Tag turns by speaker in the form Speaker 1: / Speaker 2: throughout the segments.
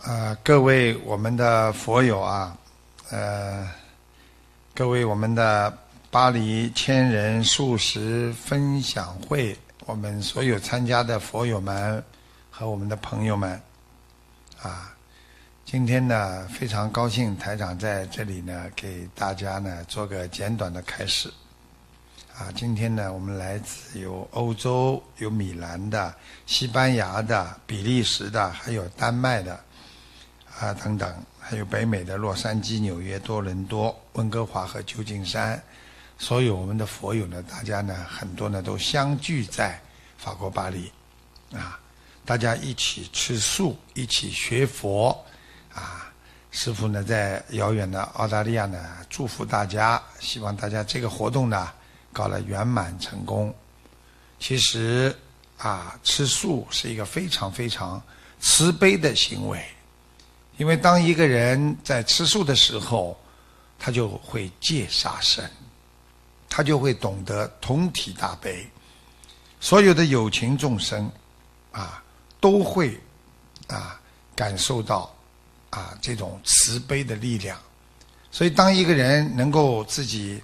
Speaker 1: 各位我们的佛友啊，各位我们的巴黎千人素食分享会，我们所有参加的佛友们和我们的朋友们啊，今天呢非常高兴台长在这里呢给大家呢做个简短的开始啊。今天呢我们来自有欧洲、有米兰的、西班牙的、比利时的，还有丹麦的等等，还有北美的洛杉矶、纽约、多伦多、温哥华和旧金山，所有我们的佛友呢，大家呢很多呢都相聚在法国巴黎啊，大家一起吃素，一起学佛啊。师父呢在遥远的澳大利亚呢祝福大家，希望大家这个活动呢搞了圆满成功。其实吃素是一个非常非常慈悲的行为。因为当一个人在吃素的时候，他就会戒杀生，他就会懂得同体大悲，所有的有情众生都会感受到这种慈悲的力量。所以当一个人能够自己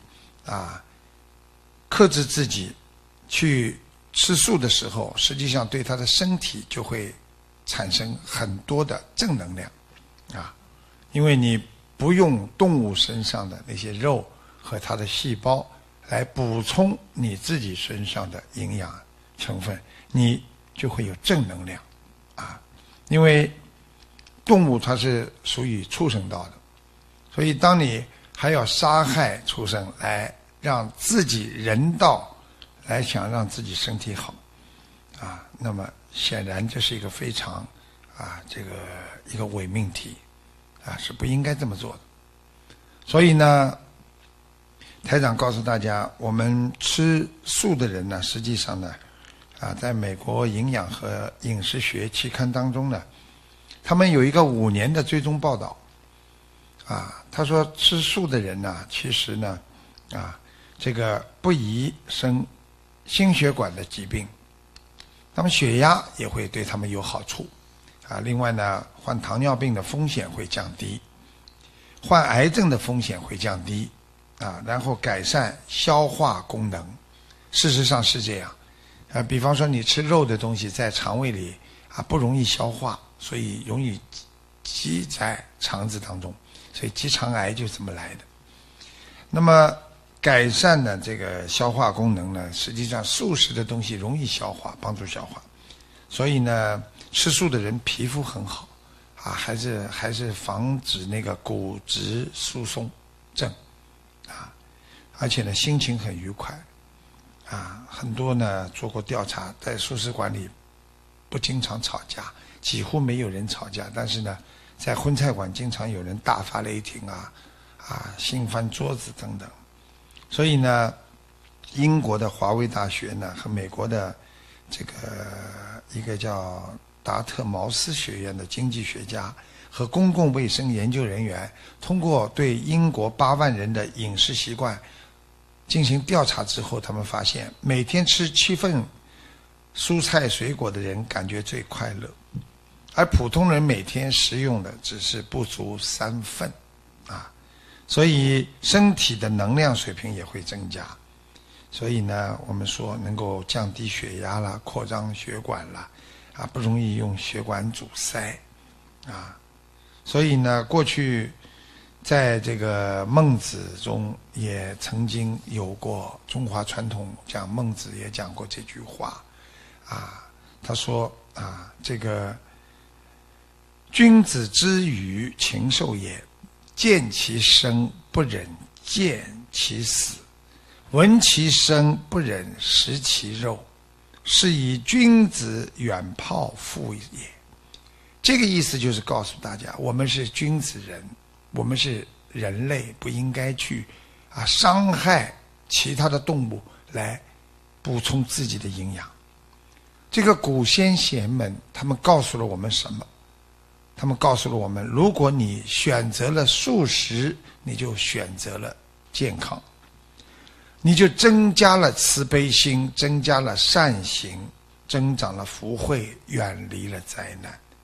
Speaker 1: 克制自己去吃素的时候，实际上对他的身体就会产生很多的正能量因为你不用动物身上的那些肉和它的细胞来补充你自己身上的营养成分，你就会有正能量因为动物它是属于畜生道的，所以当你还要杀害畜生来让自己人道，来想让自己身体好那么显然这是一个非常一个伪命题是不应该这么做的。所以呢，台长告诉大家，我们吃素的人呢，实际上呢在美国营养和饮食学期刊当中呢，他们有一个5年的追踪报道他说吃素的人呢，其实呢这个不宜生心血管的疾病，他们血压也会对他们有好处另外呢，患糖尿病的风险会降低，患癌症的风险会降低然后改善消化功能。事实上是这样比方说你吃肉的东西在肠胃里不容易消化，所以容易积在肠子当中，所以结肠癌就这么来的。那么改善的这个消化功能呢，实际上素食的东西容易消化，帮助消化，所以呢吃素的人皮肤很好还是防止那个骨质疏松症而且呢心情很愉快很多呢做过调查，在素食馆里不经常吵架，几乎没有人吵架，但是呢在荤菜馆经常有人大发雷霆掀翻桌子等等。所以呢英国的华威大学呢和美国的这个一个叫达特茅斯学院的经济学家和公共卫生研究人员，通过对英国8万人的饮食习惯进行调查之后，他们发现每天吃7份蔬菜水果的人感觉最快乐，而普通人每天食用的只是不足3份所以身体的能量水平也会增加。所以呢我们说能够降低血压啦，扩张血管啦不容易用血管阻塞所以呢过去在这个孟子中也曾经有过，中华传统讲孟子也讲过这句话他说这个君子之于禽兽也，见其生不忍见其死，闻其声不忍食其肉，是以君子远庖父也。这个意思就是告诉大家，我们是君子人，我们是人类，不应该去伤害其他的动物来补充自己的营养。这个古先贤们他们告诉了我们什么？他们告诉了我们，如果你选择了素食，你就选择了健康，你就增加了慈悲心，增加了善行，增长了福慧，远离了灾难。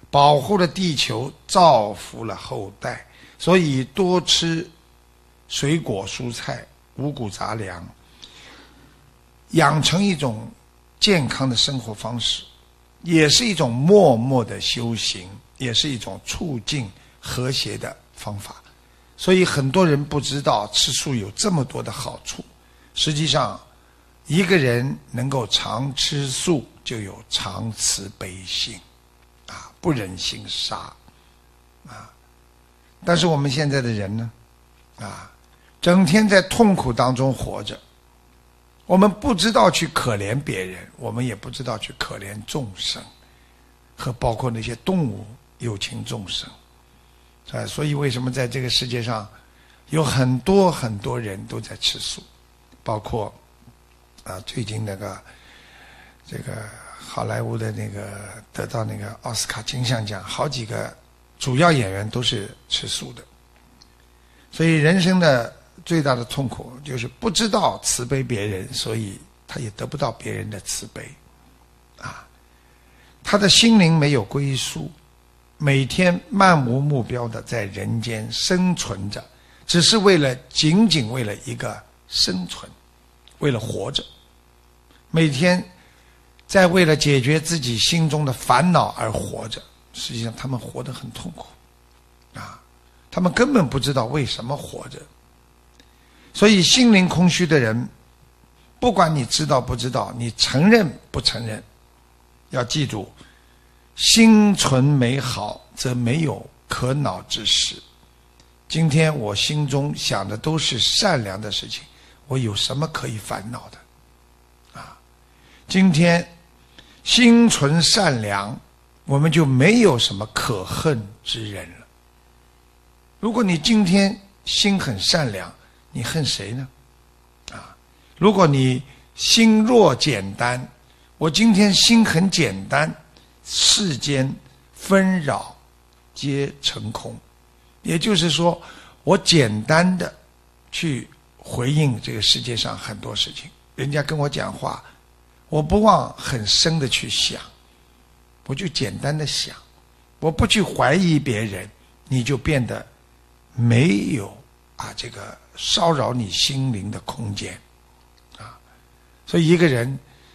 Speaker 1: 保护了地球，造福了后代。所以多吃水果蔬菜、五谷杂粮，养成一种健康的生活方式，也是一种默默的修行，也是一种促进和谐的方法。所以很多人不知道吃素有这么多的好处。实际上一个人能够常吃素，就有常慈悲心啊，不忍心杀啊。但是我们现在的人呢啊，整天在痛苦当中活着，我们不知道去可怜别人，我们也不知道去可怜众生，和包括那些动物有情众生啊。所以为什么在这个世界上有很多很多人都在吃素，包括最近这个好莱坞的那个得到那个奥斯卡金像奖，好几个主要演员都是吃素的。所以人生的最大的痛苦就是不知道慈悲别人，所以他也得不到别人的慈悲啊。他的心灵没有归宿，每天漫无目标的在人间生存着，只是仅仅为了一个生存，为了活着，每天在为了解决自己心中的烦恼而活着。实际上他们活得很痛苦啊，他们根本不知道为什么活着。所以心灵空虚的人，不管你知道不知道，你承认不承认，要记住，心存美好则没有可恼之事。今天我心中想的都是善良的事情，我有什么可以烦恼的啊？今天心存善良，我们就没有什么可恨之人了。如果你今天心很善良，你恨谁呢？啊，如果你心若简单，我今天心很简单，世间纷扰皆成空。也就是说，我简单的去回应这个世界上很多事情，人家跟我讲话，我不往很深的去想，我就简单的想，我不去怀疑别人，你就变得没有这个骚扰你心灵的空间啊。所以一个人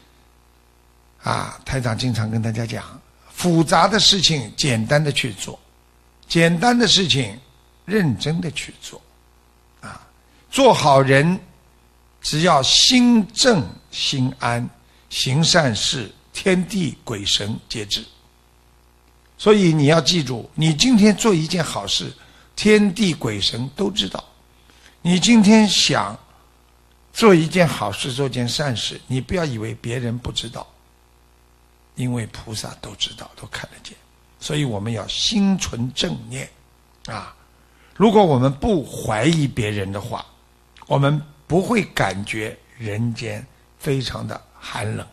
Speaker 1: 台长经常跟大家讲，复杂的事情简单的去做，简单的事情认真的去做啊。做好人，只要心正心安，行善事，天地鬼神皆知。所以你要记住，你今天做一件好事，天地鬼神都知道。你今天想做一件好事，做件善事，你不要以为别人不知道，因为菩萨都知道，都看得见。所以我们要心存正念啊！如果我们不怀疑别人的话，我们不会感觉人间非常的寒冷。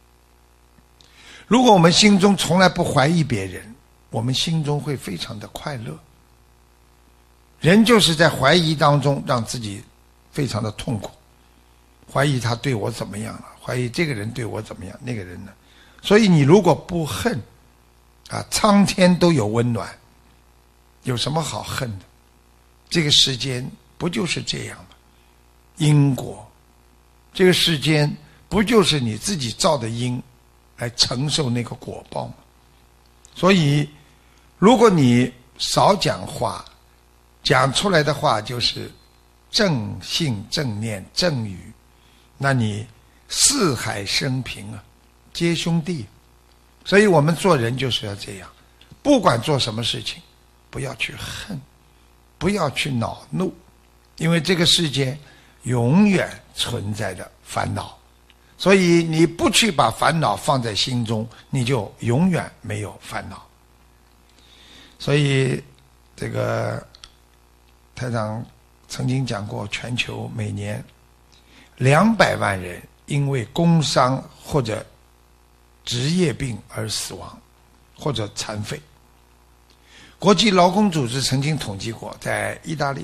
Speaker 1: 如果我们心中从来不怀疑别人，我们心中会非常的快乐。人就是在怀疑当中让自己非常的痛苦，怀疑他对我怎么样了，怀疑这个人对我怎么样，那个人呢？所以你如果不恨苍天都有温暖，有什么好恨的？这个世间不就是这样吗？因果，这个世间不就是你自己造的因来承受那个果报吗？所以如果你少讲话，讲出来的话就是正信正念正语，那你四海升平皆兄弟。所以我们做人就是要这样，不管做什么事情，不要去恨，不要去恼怒，因为这个世界永远存在着烦恼，所以你不去把烦恼放在心中，你就永远没有烦恼。所以这个台长曾经讲过，全球每年200万人因为工伤或者职业病而死亡，或者残废。国际劳工组织曾经统计过，在意大利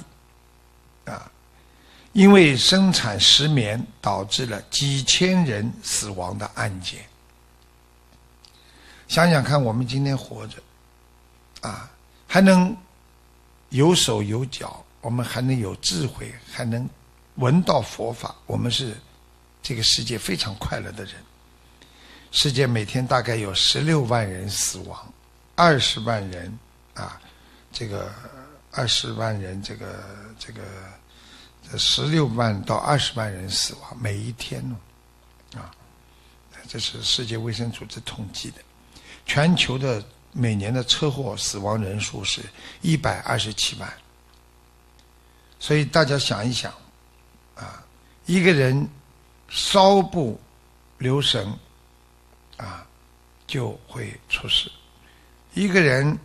Speaker 1: 因为生产失眠导致了几千人死亡的案件。想想看，我们今天活着还能有手有脚，我们还能有智慧，还能闻到佛法，我们是这个世界非常快乐的人。世界每天大概有16万人死亡，20万人这个20万人16万到20万人死亡每一天这是世界卫生组织统计的。全球的每年的车祸死亡人数是127万。所以大家想一想一个人稍不留神就会出事。一个人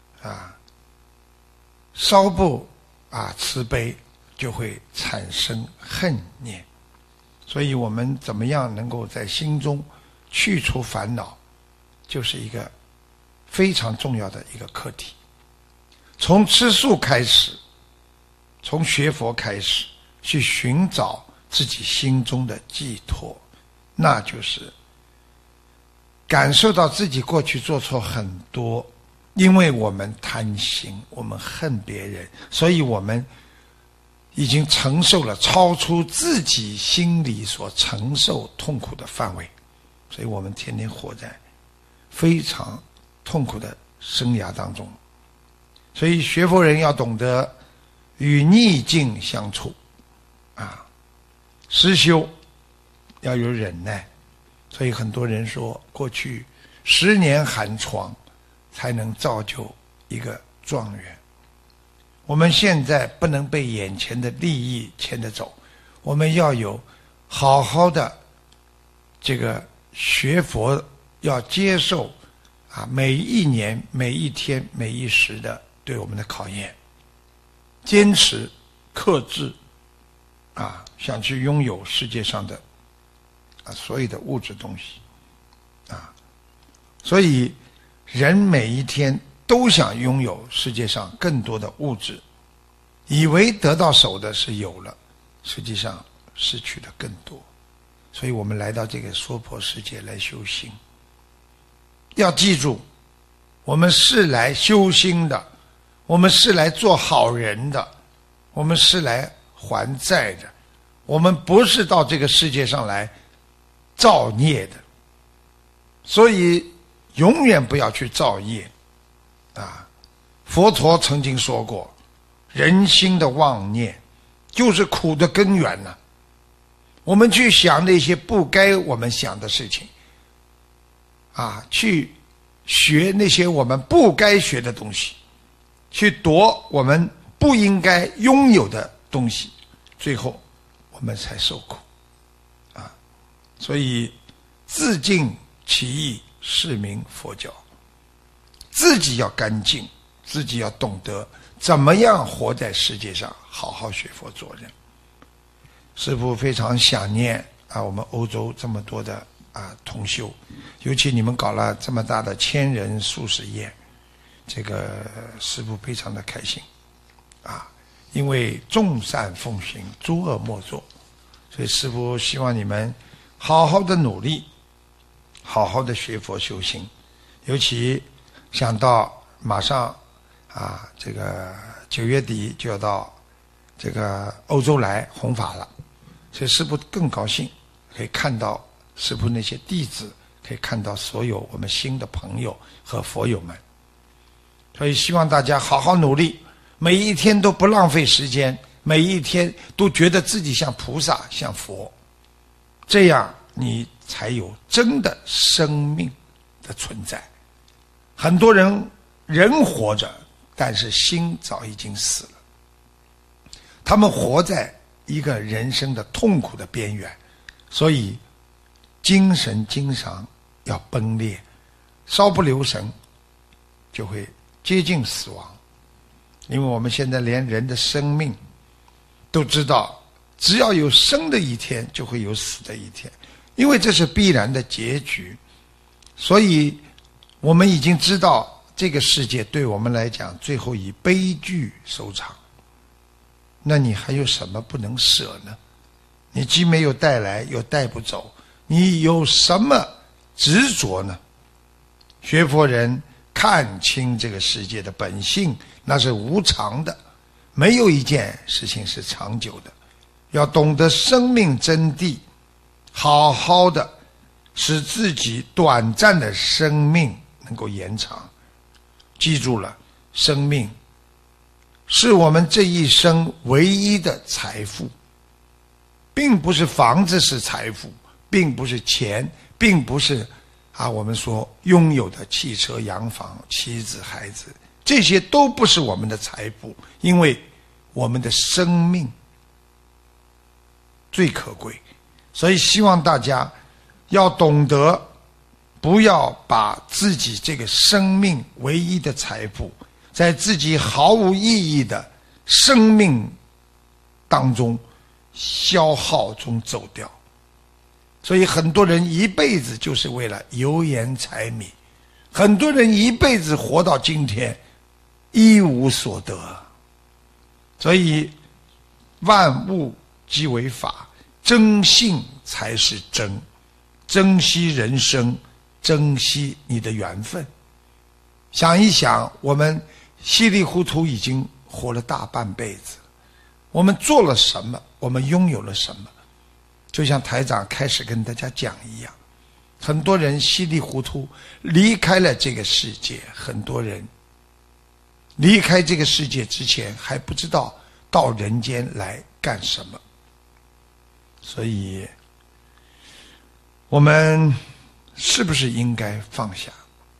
Speaker 1: 稍不慈悲，就会产生恨念。所以我们怎么样能够在心中去除烦恼，就是一个非常重要的一个课题。从吃素开始，从学佛开始，去寻找自己心中的寄托，那就是感受到自己过去做错很多，因为我们贪心，我们恨别人，所以我们已经承受了超出自己心里所承受痛苦的范围，所以我们天天活在非常痛苦的生涯当中。所以学佛人要懂得与逆境相处实修要有忍耐。所以很多人说，过去10年寒窗才能造就一个状元。我们现在不能被眼前的利益牵着走，我们要有好好的这个学佛，要接受每一年每一天每一时的对我们的考验，坚持克制想去拥有世界上的所有的物质东西所以人每一天都想拥有世界上更多的物质，以为得到手的是有了，实际上失去的更多。所以我们来到这个娑婆世界来修行，要记住，我们是来修心的，我们是来做好人的，我们是来还债的，我们不是到这个世界上来造孽的。所以永远不要去造业佛陀曾经说过，人心的妄念就是苦的根源我们去想那些不该我们想的事情去学那些我们不该学的东西，去夺我们不应该拥有的东西，最后我们才受苦所以自净其意，是名佛教。自己要干净，自己要懂得怎么样活在世界上，好好学佛做人。师父非常想念我们欧洲这么多的同修，尤其你们搞了这么大的1000人素食宴，这个师父非常的开心因为众善奉行，诸恶莫作。所以师父希望你们好好的努力，好好的学佛修行。尤其想到马上这个9月底就要到这个欧洲来弘法了，所以师父更高兴，可以看到师父那些弟子，可以看到所有我们新的朋友和佛友们。所以希望大家好好努力，每一天都不浪费时间，每一天都觉得自己像菩萨像佛，这样你才有真的生命的存在。很多人活着，但是心早已经死了，他们活在一个人生的痛苦的边缘，所以精神经常要崩裂，稍不留神就会接近死亡。因为我们现在连人的生命都知道，只要有生的一天就会有死的一天，因为这是必然的结局。所以我们已经知道这个世界对我们来讲最后以悲剧收场，那你还有什么不能舍呢？你既没有带来又带不走，你有什么执着呢？学佛人看清这个世界的本性，那是无常的，没有一件事情是长久的。要懂得生命真谛，好好的使自己短暂的生命能够延长。记住了，生命是我们这一生唯一的财富，并不是房子是财富，并不是钱，并不是我们说拥有的汽车、洋房、妻子、孩子，这些都不是我们的财富，因为我们的生命最可贵。所以希望大家要懂得，不要把自己这个生命唯一的财富，在自己毫无意义的生命当中消耗中走掉。所以很多人一辈子就是为了油盐柴米，很多人一辈子活到今天一无所得。所以万物即为法，真性才是真，珍惜人生，珍惜你的缘分。想一想，我们稀里糊涂已经活了大半辈子，我们做了什么，我们拥有了什么。就像台长开始跟大家讲一样，很多人稀里糊涂离开了这个世界，很多人离开这个世界之前还不知道到人间来干什么。所以我们是不是应该放下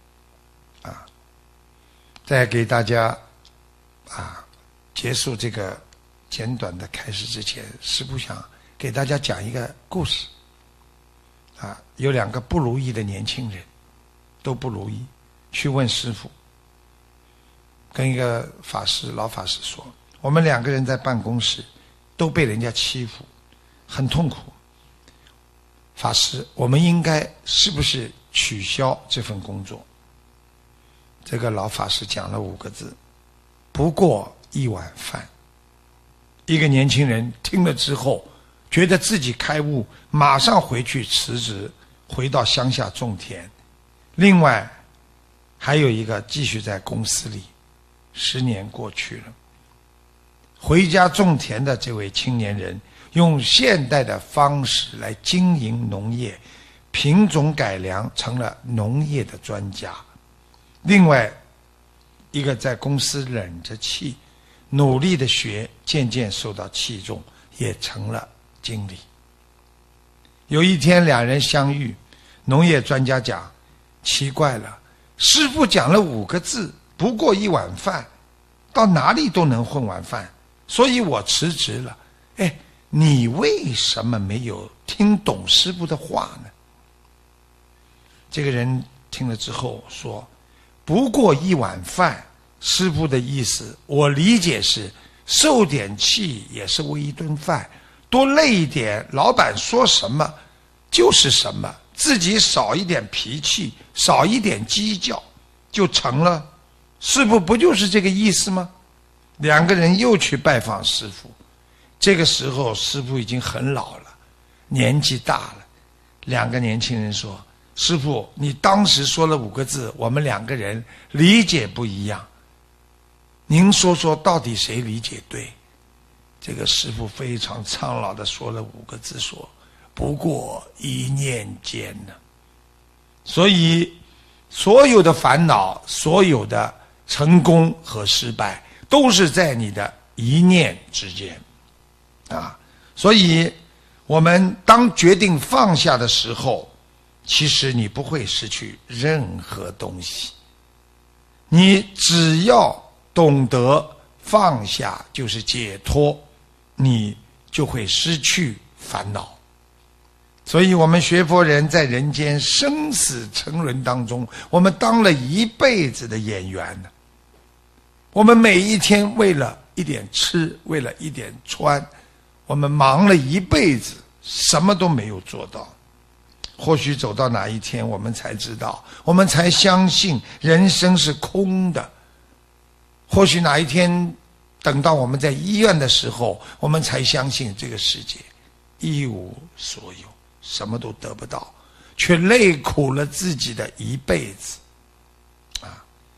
Speaker 1: 在给大家结束这个简短的开始之前，师父想给大家讲一个故事有2个不如意的年轻人，都不如意，去问师父，跟一个法师老法师说，我们2个人在办公室都被人家欺负，很痛苦，法师，我们应该是不是取消这份工作？这个老法师讲了5个字，不过一碗饭。一个年轻人听了之后觉得自己开悟，马上回去辞职，回到乡下种田。另外还有一个继续在公司里，10年过去了，回家种田的这位青年人用现代的方式来经营农业，品种改良，成了农业的专家。另外一个在公司忍着气努力的学，渐渐受到器重，也成了经理。有一天2人相遇，农业专家讲，奇怪了，师父讲了5个字，不过一碗饭，到哪里都能混碗饭，所以我辞职了。你为什么没有听懂师父的话呢？这个人听了之后说，不过一碗饭，师父的意思我理解是受点气也是为一顿饭，多累一点，老板说什么就是什么，自己少一点脾气，少一点计较就成了。师父不就是这个意思吗？2个人又去拜访师父，这个时候师父已经很老了，年纪大了。2个年轻人说，师父，你当时说了5个字，我们2个人理解不一样，您说说到底谁理解对？这个师父非常苍老的说了5个字，说不过一念间呢。所以所有的烦恼，所有的成功和失败，都是在你的一念之间所以我们当决定放下的时候，其实你不会失去任何东西，你只要懂得放下就是解脱，你就会失去烦恼。所以我们学佛人在人间生死沉沦当中，我们当了一辈子的演员呢。我们每一天为了一点吃，为了一点穿，我们忙了一辈子，什么都没有做到。或许走到哪一天，我们才知道，我们才相信人生是空的。或许哪一天，等到我们在医院的时候，我们才相信这个世界一无所有，什么都得不到，却累苦了自己的一辈子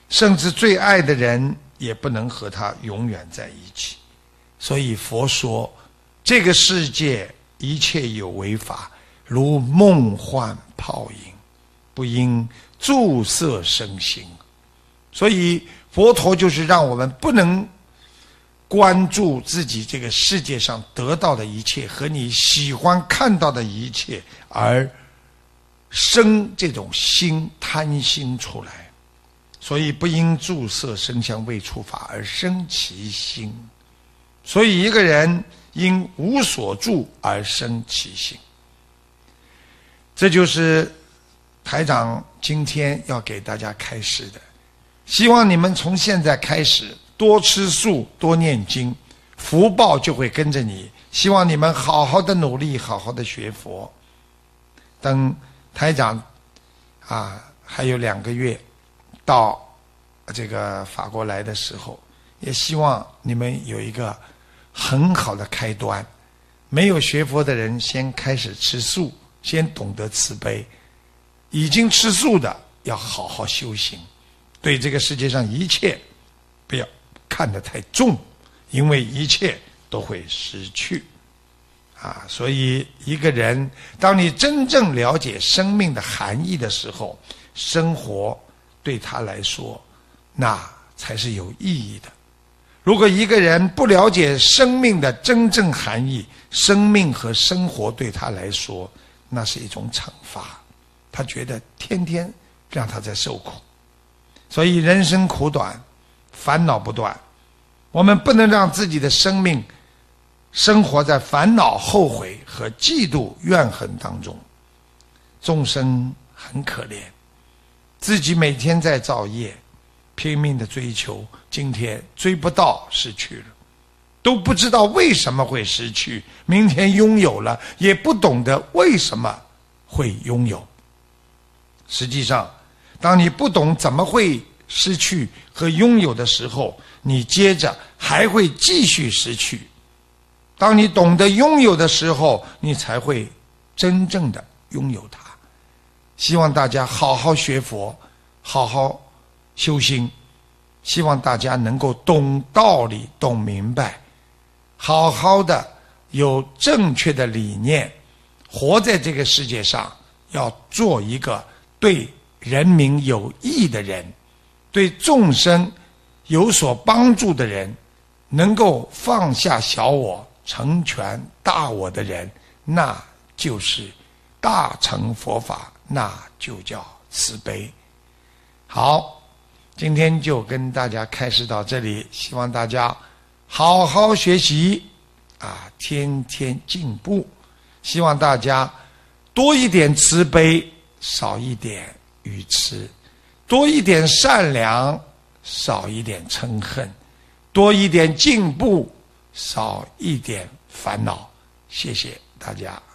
Speaker 1: 甚至最爱的人也不能和他永远在一起。所以佛说，这个世界一切有为法，如梦幻泡影，不应注色生心。所以佛陀就是让我们不能关注自己这个世界上得到的一切和你喜欢看到的一切，而生这种心贪心出来。所以不因注色声香味触法而生其心。所以一个人因无所住而生其心。这就是台长今天要给大家开示的。希望你们从现在开始多吃素，多念经，福报就会跟着你。希望你们好好的努力，好好的学佛。等台长还有2个月到这个法国来的时候，也希望你们有一个很好的开端。没有学佛的人先开始吃素，先懂得慈悲。已经吃素的要好好修行，对这个世界上一切不要看得太重，因为一切都会失去所以一个人当你真正了解生命的含义的时候，生活对他来说那才是有意义的。如果一个人不了解生命的真正含义，生命和生活对他来说那是一种惩罚，他觉得天天让他在受苦。所以人生苦短，烦恼不断，我们不能让自己的生命生活在烦恼、后悔和嫉妒、怨恨当中。众生很可怜，自己每天在造业，拼命的追求，今天追不到，失去了，都不知道为什么会失去，明天拥有了，也不懂得为什么会拥有。实际上当你不懂怎么会失去和拥有的时候，你接着还会继续失去。当你懂得拥有的时候，你才会真正的拥有它。希望大家好好学佛，好好修心，希望大家能够懂道理，懂明白，好好的有正确的理念，活在这个世界上，要做一个对人民有益的人，对众生有所帮助的人，能够放下小我，成全大我的人，那就是大乘佛法，那就叫慈悲。好，今天就跟大家开示到这里，希望大家好好学习天天进步。希望大家多一点慈悲，少一点愚痴，多一点善良，少一点嗔恨，多一点进步，少一点烦恼。谢谢大家。